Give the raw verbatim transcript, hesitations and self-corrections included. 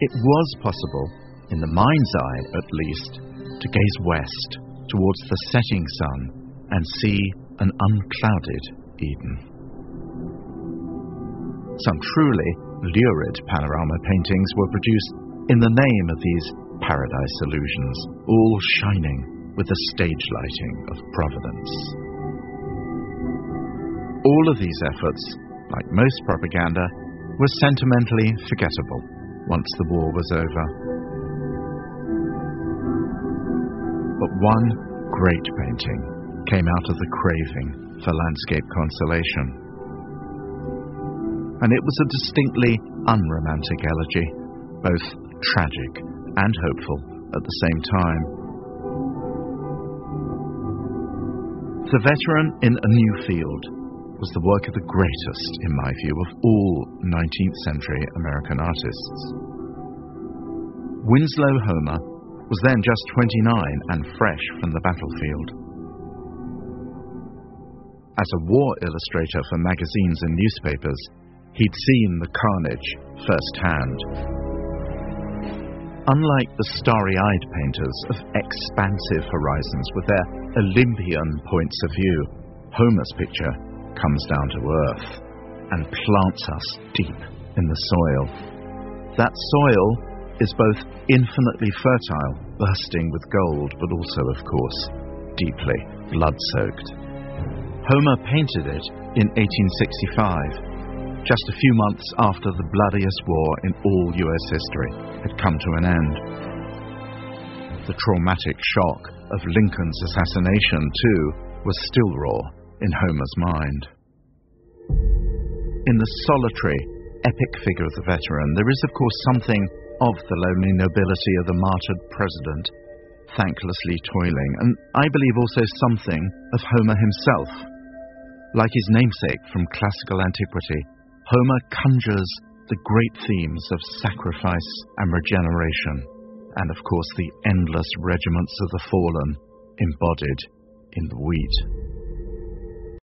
it was possible, in the mind's eye at least, to gaze west towards the setting sun and see an unclouded Eden. Some truly lurid panorama paintings were produced in the name of these paradise illusions, all shining with the stage lighting of Providence. All of these efforts, like most propaganda, were sentimentally forgettable once the war was over. But one great painting came out of the craving for landscape consolation. And it was a distinctly unromantic elegy, both tragic and hopeful at the same time. The Veteran in a New Field was the work of the greatest, in my view, of all nineteenth century American artists. Winslow Homer was then just twenty-nine and fresh from the battlefield. As a war illustrator for magazines and newspapers, he'd seen the carnage firsthand. Unlike the starry-eyed painters of expansive horizons with their Olympian points of view, Homer's picture comes down to earth and plants us deep in the soil. That soil is both infinitely fertile, bursting with gold, but also, of course, deeply blood-soaked. Homer painted it in eighteen sixty-five, just a few months after the bloodiest war in all U S history had come to an end. The traumatic shock of Lincoln's assassination, too, was still raw in Homer's mind. In the solitary, epic figure of the Veteran, there is, of course, something of the lonely nobility of the martyred president, thanklessly toiling, and I believe also something of Homer himself. Like his namesake from classical antiquity, Homer conjures the great themes of sacrifice and regeneration, and of course the endless regiments of the fallen embodied in the wheat.